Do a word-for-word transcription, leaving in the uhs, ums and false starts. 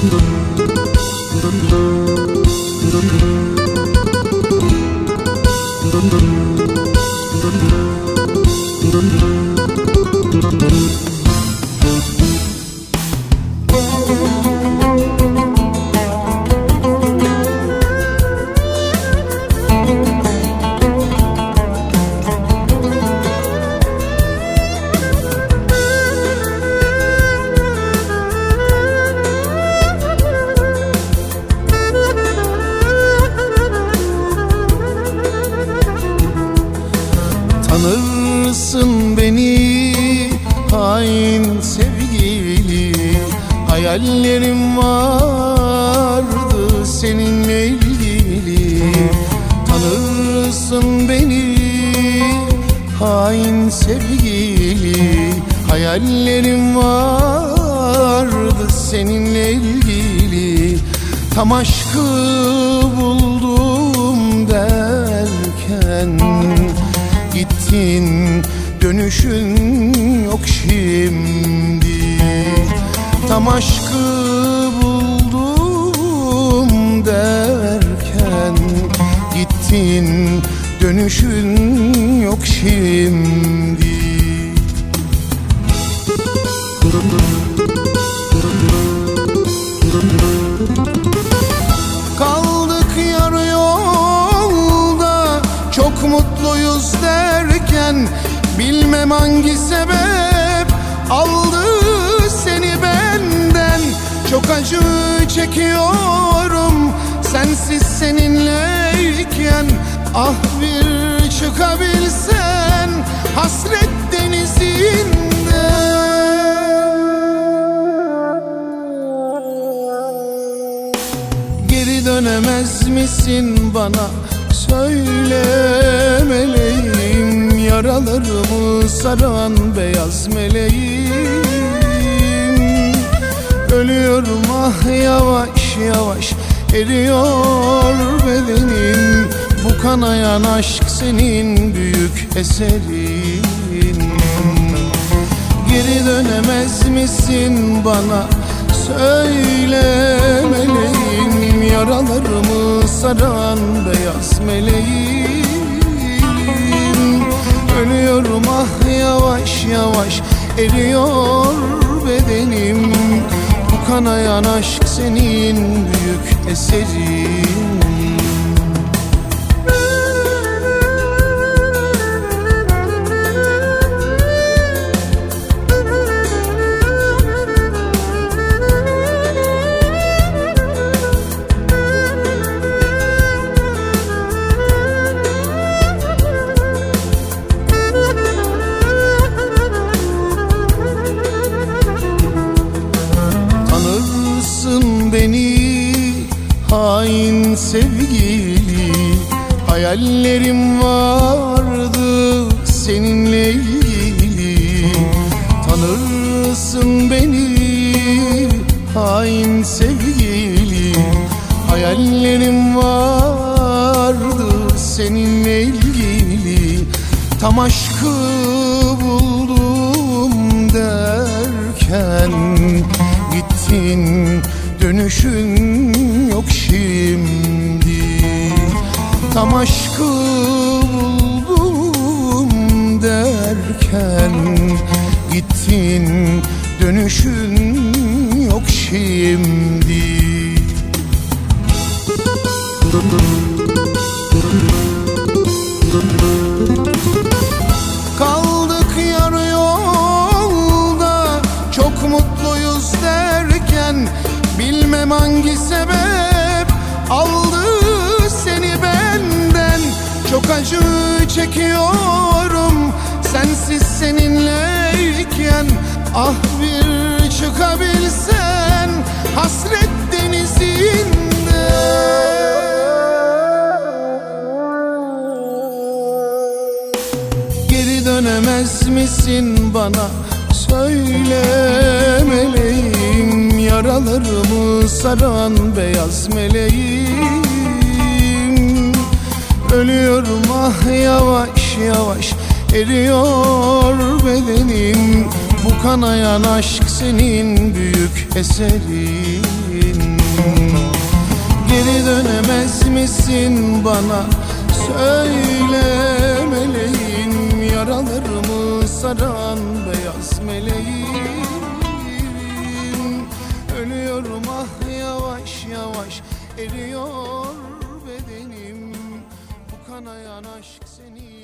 Tanırsın beni hain sevgili, hayallerim vardı seninle ilgili. Tanırsın beni hain sevgili, hayallerim vardı seninle ilgili. Tam aşkı buldum derken gittin, dönüşün yok şimdi. Tam aşkı buldum derken gittin, dönüşün yok şimdi. Kaldık yarı yolda, çok mutluyuz derken bilmem hangi sebep aldı seni benden. Çok acı çekiyorum sensiz seninleyken. Ah bir çıkabilsen hasret denizinden. Geri dönemez misin bana, söyle meleğim, yaralarımı saran beyaz meleğim. Ölüyorum ah yavaş yavaş, eriyor bedenim. Bu kanayan aşk senin büyük eserin. Geri dönemez misin bana, söyle meleğim, yaralarımı saran beyaz meleğim. Ölüyorum ah yavaş yavaş, eriyor bedenim. Bu kanayan aşk senin büyük eserin. Beni hain sevgili, hayallerim vardı seninle ilgili. Tanırsın beni hain sevgili, hayallerim vardı seninle ilgili. Tam aşkı buldum derken gittin, dönüşün yok şimdi. Tam aşkı buldum derken gittin, dönüşün yok şimdi. Kaldık yarı yolda, çok mutluyuz derken bilmem hangi sebep aldı seni benden. Çok acı çekiyorum sensiz seninleyken. Ah bir çıkabilsen hasret denizinde. Geri dönemez misin bana, söyle meleğim, yaralarımı saran beyaz meleğim. Ölüyorum ah yavaş yavaş, eriyor bedenim. Bu kanayan aşk senin büyük eserin. meleğin? Geri dönemez misin bana? Söyle meleğim, yaralarımı saran beyaz meleğim. Ölüyorum ah yavaş yavaş, eriyor bedenim. Bu kanayan aşk seni